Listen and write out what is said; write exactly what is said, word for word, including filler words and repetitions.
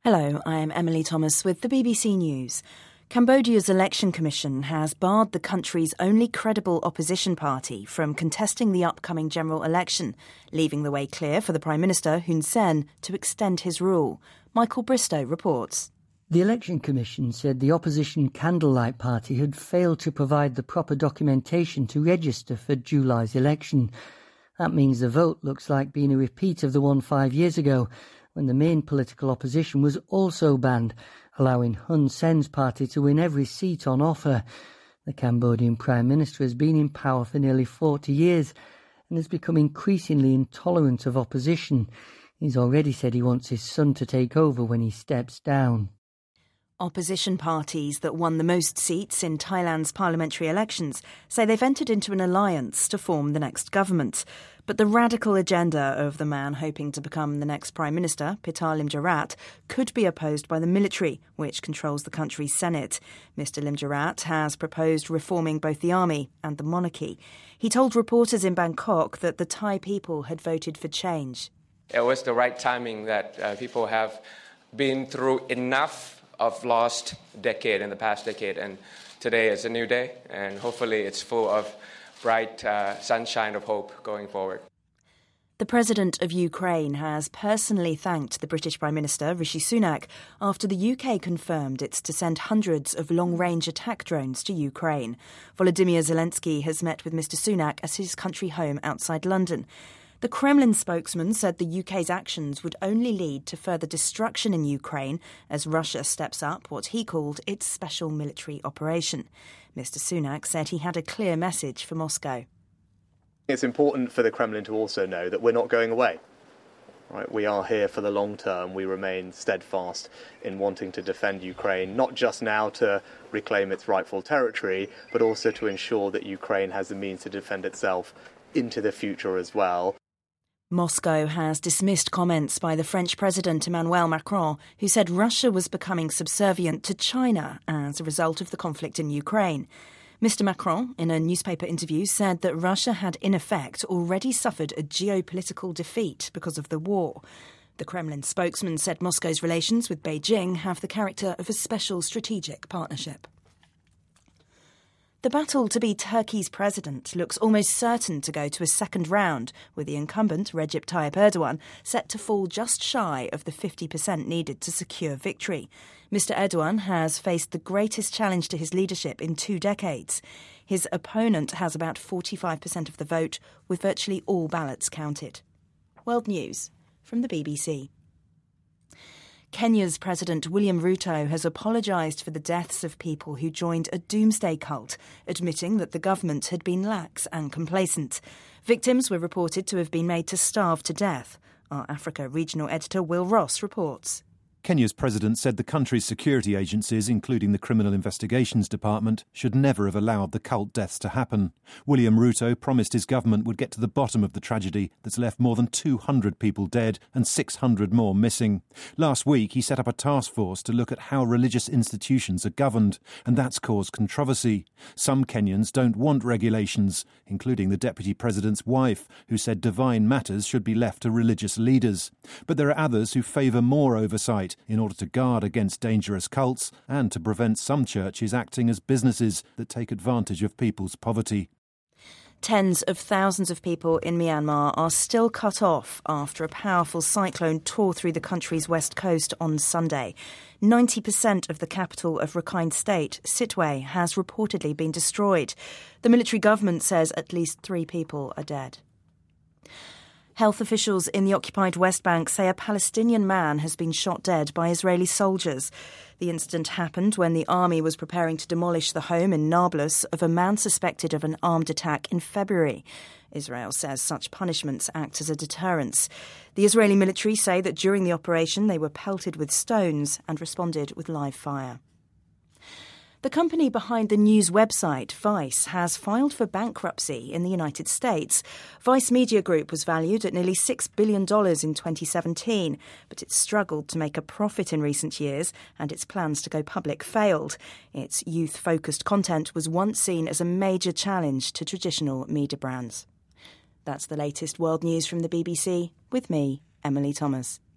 Hello, I'm Emily Thomas with the B B C News. Cambodia's election commission has barred the country's only credible opposition party from contesting the upcoming general election, leaving the way clear for the Prime Minister, Hun Sen, to extend his rule. Michael Bristow reports. The election commission said the opposition Candlelight Party had failed to provide the proper documentation to register for July's election. That means the vote looks like being a repeat of the one five years ago, when the main political opposition was also banned, allowing Hun Sen's party to win every seat on offer. The Cambodian Prime Minister has been in power for nearly forty years and has become increasingly intolerant of opposition. He's already said he wants his son to take over when he steps down. Opposition parties that won the most seats in Thailand's parliamentary elections say they've entered into an alliance to form the next government. But the radical agenda of the man hoping to become the next Prime Minister, Pita Limjaroenrat, could be opposed by the military, which controls the country's Senate. Mister Limjaroenrat has proposed reforming both the army and the monarchy. He told reporters in Bangkok that the Thai people had voted for change. It was the right timing that uh, people have been through enough of lost decade in the past decade, and today is a new day, and hopefully it's full of bright uh, sunshine of hope going forward. The President of Ukraine has personally thanked the British Prime Minister, Rishi Sunak, after the U K confirmed it's to send hundreds of long-range attack drones to Ukraine. Volodymyr Zelensky has met with Mister Sunak at his country home outside London. The Kremlin spokesman said the U K's actions would only lead to further destruction in Ukraine as Russia steps up what he called its special military operation. Mister Sunak said he had a clear message for Moscow. It's important for the Kremlin to also know that we're not going away. Right? We are here for the long term. We remain steadfast in wanting to defend Ukraine, not just now to reclaim its rightful territory, but also to ensure that Ukraine has the means to defend itself into the future as well. Moscow has dismissed comments by the French President Emmanuel Macron, who said Russia was becoming subservient to China as a result of the conflict in Ukraine. Mister Macron, in a newspaper interview, said that Russia had in effect already suffered a geopolitical defeat because of the war. The Kremlin spokesman said Moscow's relations with Beijing have the character of a special strategic partnership. The battle to be Turkey's president looks almost certain to go to a second round, with the incumbent, Recep Tayyip Erdogan, set to fall just shy of the fifty percent needed to secure victory. Mister Erdogan has faced the greatest challenge to his leadership in two decades. His opponent has about forty-five percent of the vote, with virtually all ballots counted. World News from the B B C. Kenya's President William Ruto has apologised for the deaths of people who joined a doomsday cult, admitting that the government had been lax and complacent. Victims were reported to have been made to starve to death. Our Africa regional editor Will Ross reports. Kenya's president said the country's security agencies, including the Criminal Investigations Department, should never have allowed the cult deaths to happen. William Ruto promised his government would get to the bottom of the tragedy that's left more than two hundred people dead and six hundred more missing. Last week, he set up a task force to look at how religious institutions are governed, and that's caused controversy. Some Kenyans don't want regulations, including the deputy president's wife, who said divine matters should be left to religious leaders. But there are others who favour more oversight in order to guard against dangerous cults and to prevent some churches acting as businesses that take advantage of people's poverty. Tens of thousands of people in Myanmar are still cut off after a powerful cyclone tore through the country's west coast on Sunday. ninety percent of the capital of Rakhine State, Sittwe, has reportedly been destroyed. The military government says at least three people are dead. Health officials in the occupied West Bank say a Palestinian man has been shot dead by Israeli soldiers. The incident happened when the army was preparing to demolish the home in Nablus of a man suspected of an armed attack in February. Israel says such punishments act as a deterrence. The Israeli military say that during the operation they were pelted with stones and responded with live fire. The company behind the news website Vice has filed for bankruptcy in the United States. Vice Media Group was valued at nearly six billion dollars in twenty seventeen, but it struggled to make a profit in recent years and its plans to go public failed. Its youth-focused content was once seen as a major challenge to traditional media brands. That's the latest world news from the B B C, with me, Emily Thomas.